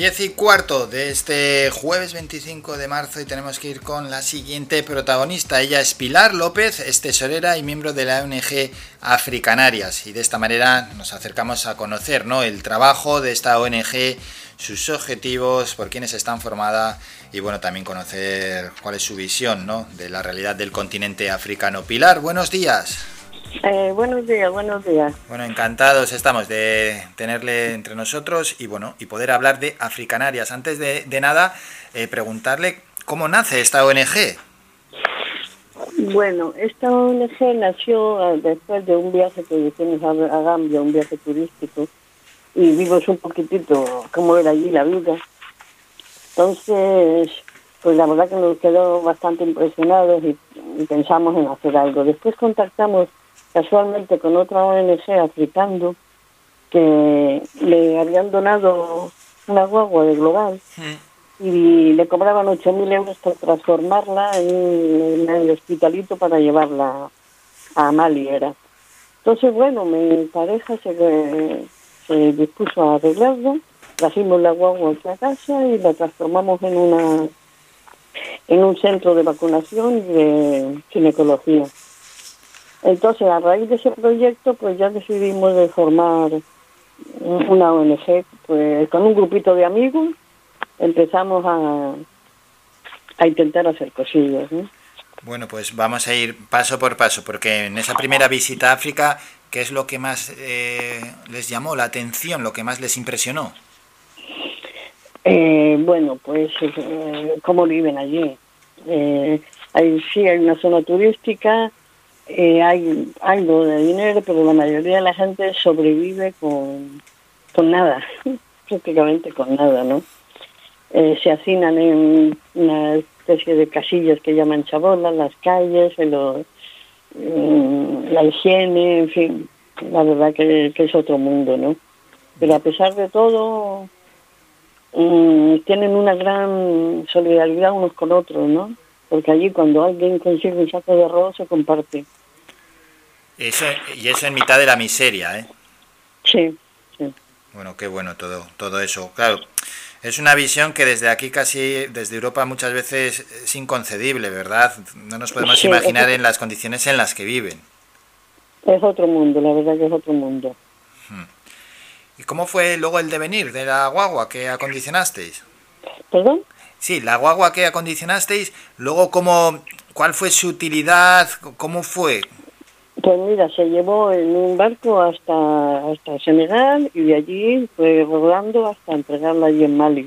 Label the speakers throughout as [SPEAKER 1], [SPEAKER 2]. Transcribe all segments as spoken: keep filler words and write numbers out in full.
[SPEAKER 1] Diez y cuarto de este jueves veinticinco de marzo y tenemos que ir con la siguiente protagonista. Ella es Pilar López, es tesorera y miembro de la O N G Africanarias, y de esta manera nos acercamos a conocer, ¿no?, el trabajo de esta O N G, sus objetivos, por quiénes están formada y bueno, también conocer cuál es su visión, ¿no?, de la realidad del continente africano. Pilar, buenos días.
[SPEAKER 2] Eh, buenos días, buenos días.
[SPEAKER 1] Bueno, encantados estamos de tenerle entre nosotros y bueno, y poder hablar de Africanarias. Antes de, de nada, eh, preguntarle cómo nace esta O N G.
[SPEAKER 2] Bueno, esta O N G nació después de un viaje que hicimos a, a Gambia, un viaje turístico, y vimos un poquitito cómo era allí la vida. Entonces, pues la verdad que nos quedó bastante impresionados y, y pensamos en hacer algo. Después contactamos casualmente con otra O N G africano que le habían donado una guagua de Global mm. y le cobraban ocho mil euros por transformarla en, en el hospitalito para llevarla a Mali era. Entonces, bueno, mi pareja se, se dispuso a arreglarlo, trajimos la guagua a casa y la transformamos en una en un centro de vacunación y de ginecología. Entonces, a raíz de ese proyecto, pues ya decidimos de formar una O N G, pues con un grupito de amigos empezamos a, a intentar hacer cosillas, ¿no?
[SPEAKER 1] Bueno, pues vamos a ir paso por paso, porque en esa primera visita a África, ¿qué es lo que más eh, les llamó la atención, lo que más les impresionó?
[SPEAKER 2] Eh, bueno, pues eh, cómo viven allí. Eh, hay, sí, hay una zona turística. Eh, hay algo de dinero, pero la mayoría de la gente sobrevive con, con nada, prácticamente con nada, ¿no? Eh, se hacinan en una especie de casillas que llaman chabolas, las calles, el, eh, la higiene, en fin, la verdad que, que es otro mundo, ¿no? Pero a pesar de todo, um, tienen una gran solidaridad unos con otros, ¿no? Porque allí cuando alguien consigue un saco de arroz se comparte.
[SPEAKER 1] Eso, y eso en mitad de la miseria, ¿eh?
[SPEAKER 2] Sí, sí.
[SPEAKER 1] Bueno, qué bueno todo, todo eso. Claro, es una visión que desde aquí casi, desde Europa muchas veces es inconcebible, ¿verdad? No nos podemos sí, imaginar es, en las condiciones en las que viven.
[SPEAKER 2] Es otro mundo, la verdad que es otro mundo.
[SPEAKER 1] ¿Y cómo fue luego el devenir de la guagua que acondicionasteis?
[SPEAKER 2] ¿Perdón?
[SPEAKER 1] Sí, la guagua que acondicionasteis, luego cómo, ¿cuál fue su utilidad? ¿Cómo fue?
[SPEAKER 2] Pues mira, se llevó en un barco hasta hasta Senegal y de allí fue rodando hasta entregarla allí en Mali.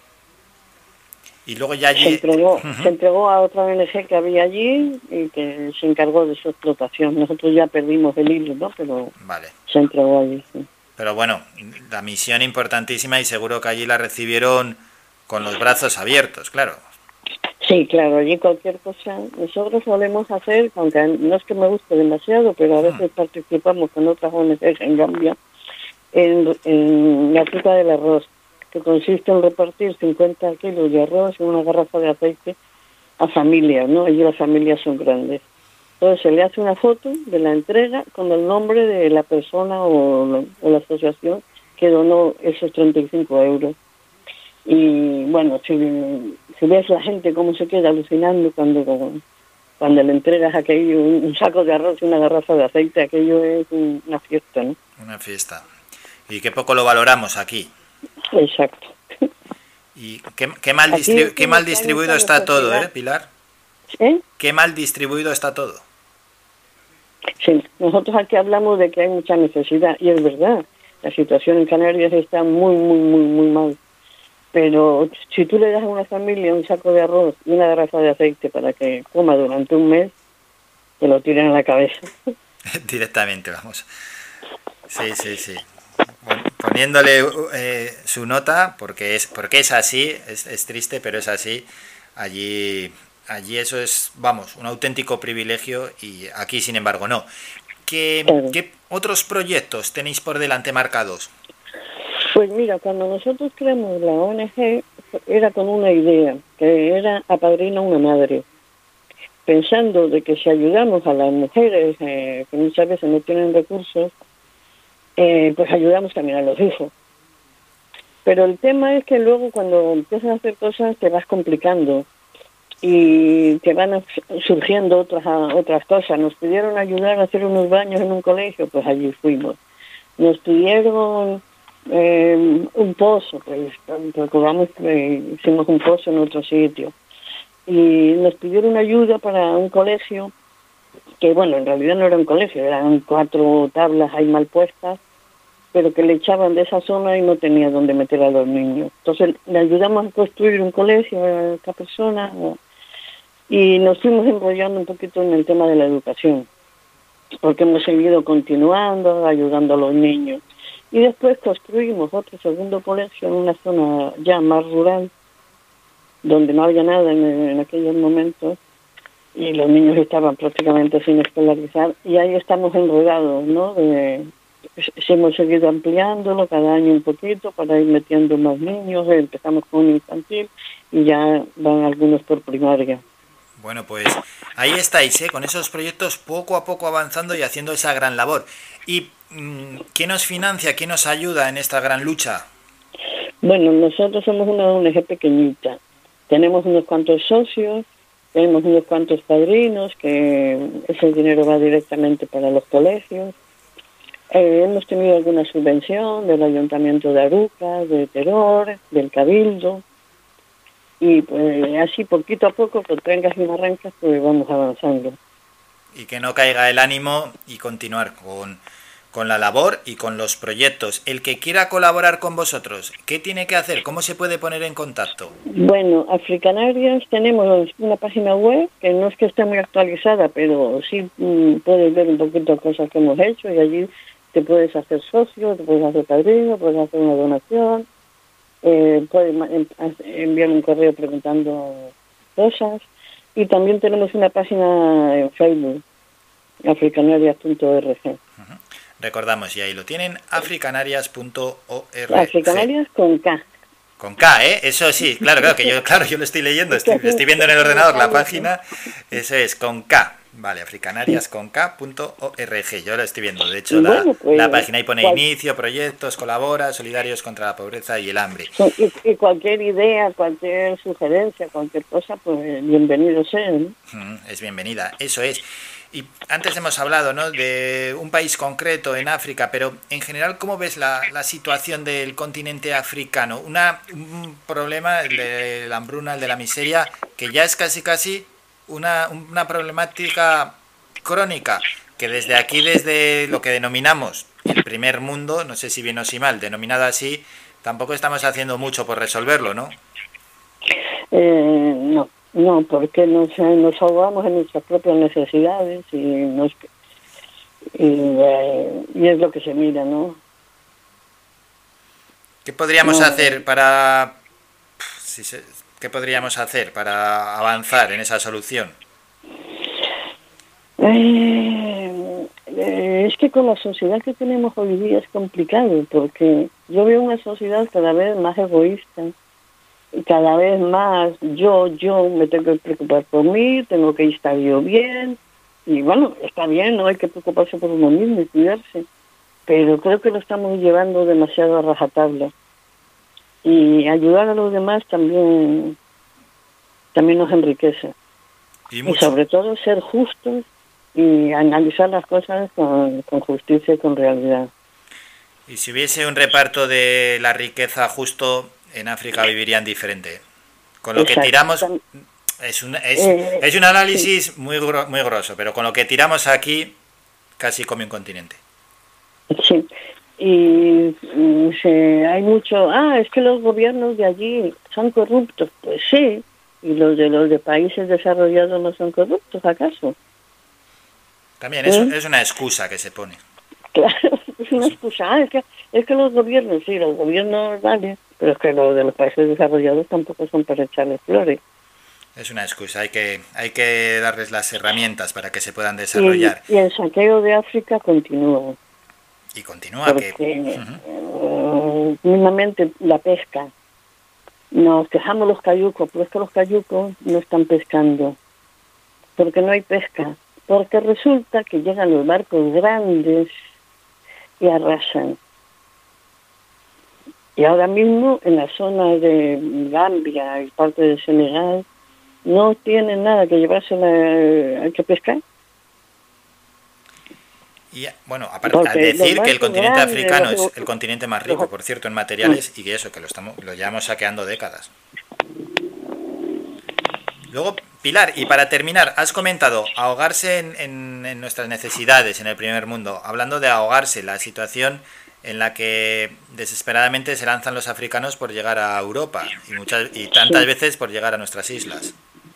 [SPEAKER 1] Y luego ya allí...
[SPEAKER 2] Se entregó, uh-huh. se entregó a otra O N G que había allí y que se encargó de su explotación. Nosotros ya perdimos el hilo, ¿no? Pero
[SPEAKER 1] vale.
[SPEAKER 2] Se entregó allí, sí.
[SPEAKER 1] Pero bueno, la misión importantísima y seguro que allí la recibieron con los brazos abiertos, claro.
[SPEAKER 2] Sí, claro, allí cualquier cosa. Nosotros solemos hacer, aunque no es que me guste demasiado, pero a veces participamos con otras O N G en Gambia, en, en la ruta del arroz, que consiste en repartir cincuenta kilos de arroz y una garrafa de aceite a familias, ¿no? Allí las familias son grandes. Entonces se le hace una foto de la entrega con el nombre de la persona o, o la asociación que donó esos treinta y cinco euros. Y bueno, si, si ves la gente cómo se queda alucinando cuando cuando le entregas aquello, un saco de arroz y una garrafa de aceite, aquello es una fiesta, ¿no?
[SPEAKER 1] Una fiesta. Y qué poco lo valoramos aquí.
[SPEAKER 2] Exacto.
[SPEAKER 1] Y qué, qué mal, distribu- qué mal distribuido está todo, ¿eh, Pilar?
[SPEAKER 2] ¿Eh?
[SPEAKER 1] Qué mal distribuido está todo.
[SPEAKER 2] Sí, nosotros aquí hablamos de que hay mucha necesidad, y es verdad, la situación en Canarias está muy, muy, muy, muy mal. Pero si tú le das a una familia un saco de arroz y una garrafa de aceite para que coma durante un mes, te lo tiran a la cabeza.
[SPEAKER 1] Directamente, vamos. Sí, sí, sí. Bueno, poniéndole eh, su nota, porque es porque es así, es, es triste, pero es así. Allí, allí eso es, vamos, un auténtico privilegio y aquí, sin embargo, no. ¿Qué, claro. ¿Qué otros proyectos tenéis por delante marcados?
[SPEAKER 2] Pues mira, cuando nosotros creamos la O N G era con una idea, que era apadrinar a una madre, pensando de que si ayudamos a las mujeres eh, que muchas veces no tienen recursos, eh, pues ayudamos también a los hijos. Pero el tema es que luego cuando empiezas a hacer cosas te vas complicando y te van surgiendo otras otras cosas. Nos pidieron ayudar a hacer unos baños en un colegio, pues allí fuimos. Nos pidieron eh, un pozo, pues recordamos que hicimos un pozo en otro sitio. Y nos pidieron ayuda para un colegio, que bueno, en realidad no era un colegio, eran cuatro tablas ahí mal puestas, pero que le echaban de esa zona y no tenía dónde meter a los niños. Entonces le ayudamos a construir un colegio a esta persona y nos fuimos enrollando un poquito en el tema de la educación, porque hemos seguido continuando, ayudando a los niños. Y después construimos otro segundo colegio en una zona ya más rural, donde no había nada en, en aquellos momentos, y los niños estaban prácticamente sin escolarizar, y ahí estamos enredados, ¿no? De, hemos seguido ampliándolo cada año un poquito para ir metiendo más niños. Empezamos con un infantil y ya van algunos por primaria.
[SPEAKER 1] Bueno, pues ahí estáis, ¿eh? Con esos proyectos poco a poco avanzando y haciendo esa gran labor. ¿Y mmm, quién nos financia, quién nos ayuda en esta gran lucha?
[SPEAKER 2] Bueno, nosotros somos una O N G pequeñita. Tenemos unos cuantos socios, tenemos unos cuantos padrinos, que ese dinero va directamente para los colegios. Eh, hemos tenido alguna subvención del Ayuntamiento de Aruca, de Teror, del Cabildo, y pues así poquito a poco, con trancas y barrancas, pues vamos avanzando.
[SPEAKER 1] Y que no caiga el ánimo y continuar con, con la labor y con los proyectos. El que quiera colaborar con vosotros, ¿qué tiene que hacer? ¿Cómo se puede poner en contacto?
[SPEAKER 2] Bueno, Africanarias tenemos una página web que no es que esté muy actualizada, pero sí mmm, puedes ver un poquito cosas que hemos hecho, y allí te puedes hacer socio, te puedes hacer padrino, puedes hacer una donación, eh, puedes enviar un correo preguntando cosas. Y también tenemos una página en Facebook, africanarias punto org. Uh-huh.
[SPEAKER 1] Recordamos, y ahí lo tienen, africanarias punto org.
[SPEAKER 2] Africanarias con K.
[SPEAKER 1] Con K, ¿eh? Eso sí, claro, claro, que yo, claro, yo lo estoy leyendo, estoy, estoy viendo en el ordenador la página, eso es, con K. Vale, africanarias con K punto org, yo lo estoy viendo. De hecho, la, bueno, pues, la página ahí pone cual... inicio, proyectos, colabora, solidarios contra la pobreza y el hambre.
[SPEAKER 2] Y, y cualquier idea, cualquier sugerencia, cualquier cosa, pues bienvenido sea, ¿no?
[SPEAKER 1] Es bienvenida, eso es. Y antes hemos hablado, ¿no?, de un país concreto en África, pero en general, ¿cómo ves la, la situación del continente africano? Una, un problema, el de la hambruna, el de la miseria, que ya es casi casi una, una problemática crónica, que desde aquí, desde lo que denominamos el primer mundo, no sé si bien o si mal, denominado así, tampoco estamos haciendo mucho por resolverlo, ¿no?
[SPEAKER 2] Eh, no. No, porque nos, nos ahogamos en nuestras propias necesidades y, nos, y, eh, y es lo que se mira, ¿no?
[SPEAKER 1] ¿Qué podríamos
[SPEAKER 2] no.
[SPEAKER 1] hacer para si se, qué podríamos hacer para avanzar en esa solución?
[SPEAKER 2] Eh, eh, es que con la sociedad que tenemos hoy día es complicado, porque yo veo una sociedad cada vez más egoísta. Y cada vez más yo, yo me tengo que preocupar por mí, tengo que estar yo bien, y bueno, está bien, no hay que preocuparse por uno mismo y cuidarse, pero creo que lo estamos llevando demasiado a rajatabla, y ayudar a los demás también, también nos enriquece, y, y sobre todo ser justos y analizar las cosas con, con justicia y con realidad.
[SPEAKER 1] Y si hubiese un reparto de la riqueza justo, en África vivirían diferente. Con lo Exacto. que tiramos es un, es, eh, es un análisis sí. muy muy grosso, pero con lo que tiramos aquí casi come un continente.
[SPEAKER 2] Sí, y, y se, hay mucho, ah, es que los gobiernos de allí son corruptos. Pues sí, y los de los de países desarrollados no son corruptos, ¿acaso?
[SPEAKER 1] También es, ¿Eh? es una excusa que se pone.
[SPEAKER 2] Claro, es una excusa. Ah, es que, es que los gobiernos, sí, los gobiernos vale, pero es que los de los países desarrollados tampoco son para echarles flores.
[SPEAKER 1] Es una excusa, hay que hay que darles las herramientas para que se puedan desarrollar.
[SPEAKER 2] Y, y el saqueo de África continúa.
[SPEAKER 1] Y continúa
[SPEAKER 2] porque,
[SPEAKER 1] que...
[SPEAKER 2] Uh-huh. uh, mismamente la pesca. Nos quejamos los cayucos, pero es que los cayucos no están pescando. Porque no hay pesca. Porque resulta que llegan los barcos grandes y arrasan. Y ahora mismo en la zona de Gambia y parte de Senegal no tienen nada que llevarse la, hay que pescar.
[SPEAKER 1] Y bueno, aparte, al decir que el continente grandes, africano los, es el continente más rico, por cierto, en materiales, y que eso, que lo estamos, lo llevamos saqueando décadas. Luego, Pilar, y para terminar, has comentado ahogarse en, en, en nuestras necesidades en el primer mundo. Hablando de ahogarse, la situación en la que desesperadamente se lanzan los africanos por llegar a Europa y muchas y tantas sí. veces por llegar a nuestras islas.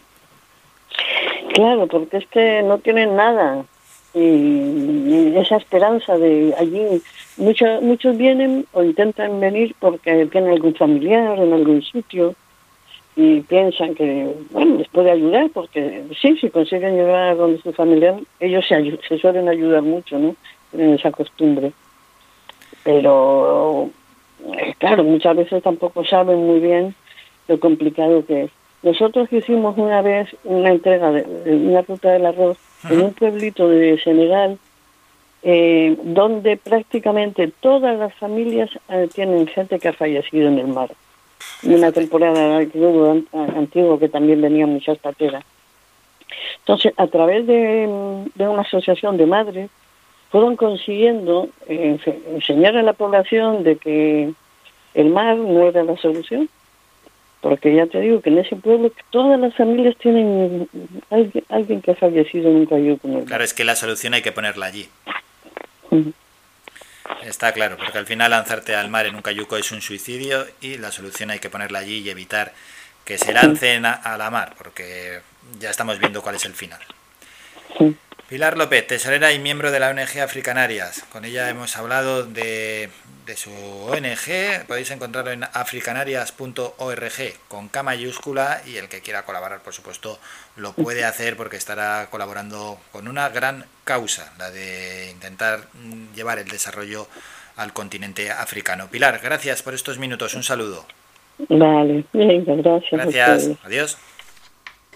[SPEAKER 2] Claro, porque es que no tienen nada. Y esa esperanza de allí, muchos muchos vienen o intentan venir porque tienen algún familiar en algún sitio y piensan que, bueno, les puede ayudar porque sí, si consiguen llegar a donde su familiar, ellos se, se suelen ayudar mucho, ¿no? Tienen esa costumbre. Pero, claro, muchas veces tampoco saben muy bien lo complicado que es. Nosotros hicimos una vez una entrega de, de una ruta del arroz en un pueblito de Senegal, eh, donde prácticamente todas las familias eh, tienen gente que ha fallecido en el mar. En una temporada que hubo antiguo que también venían muchas pateras. Entonces, a través de, de una asociación de madres, fueron consiguiendo eh, enseñar a la población de que el mar no era la solución. Porque ya te digo que en ese pueblo todas las familias tienen alguien, alguien que ha fallecido en un cayuco.
[SPEAKER 1] Claro, es que la solución hay que ponerla allí. Uh-huh. Está claro, porque al final lanzarte al mar en un cayuco es un suicidio y la solución hay que ponerla allí y evitar que se lancen a, a la mar, porque ya estamos viendo cuál es el final. Uh-huh. Pilar López, tesorera y miembro de la O N G Africanarias. Con ella hemos hablado de, de su O N G. Podéis encontrarlo en africanarias punto org con K mayúscula, y el que quiera colaborar, por supuesto, lo puede hacer porque estará colaborando con una gran causa, la de intentar llevar el desarrollo al continente africano. Pilar, gracias por estos minutos. Un saludo.
[SPEAKER 2] Vale, venga, gracias.
[SPEAKER 1] Gracias. Adiós.